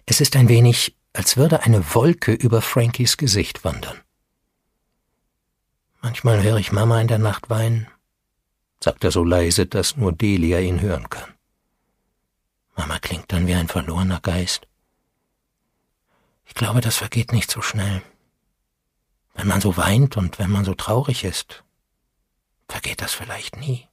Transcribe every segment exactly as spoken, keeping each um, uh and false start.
Es ist ein wenig, als würde eine Wolke über Frankies Gesicht wandern. »Manchmal höre ich Mama in der Nacht weinen«, sagt er so leise, dass nur Delia ihn hören kann. Mama klingt dann wie ein verlorener Geist. Ich glaube, das vergeht nicht so schnell. Wenn man so weint und wenn man so traurig ist, vergeht das vielleicht nie.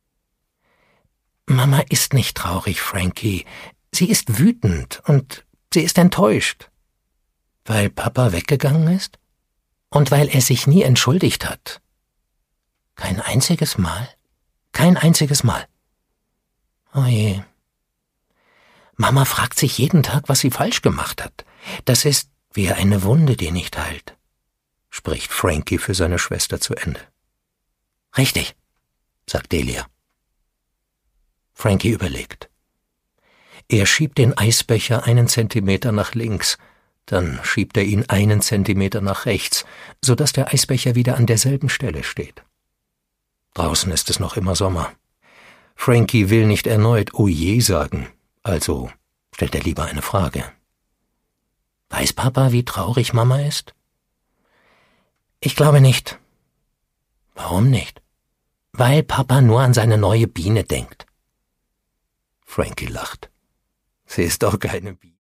Mama ist nicht traurig, Frankie. Sie ist wütend und sie ist enttäuscht. Weil Papa weggegangen ist? Und weil er sich nie entschuldigt hat. Kein einziges Mal? Kein einziges Mal. Oh je. Mama fragt sich jeden Tag, was sie falsch gemacht hat. Das ist wie eine Wunde, die nicht heilt, spricht Frankie für seine Schwester zu Ende. Richtig, sagt Delia. Frankie überlegt. Er schiebt den Eisbecher einen Zentimeter nach links, dann schiebt er ihn einen Zentimeter nach rechts, so dass der Eisbecher wieder an derselben Stelle steht. Draußen ist es noch immer Sommer. Frankie will nicht erneut Oh je sagen, also stellt er lieber eine Frage. Weiß Papa, wie traurig Mama ist? Ich glaube nicht. Warum nicht? Weil Papa nur an seine neue Biene denkt. Frankie lacht. Sie ist doch keine Biene.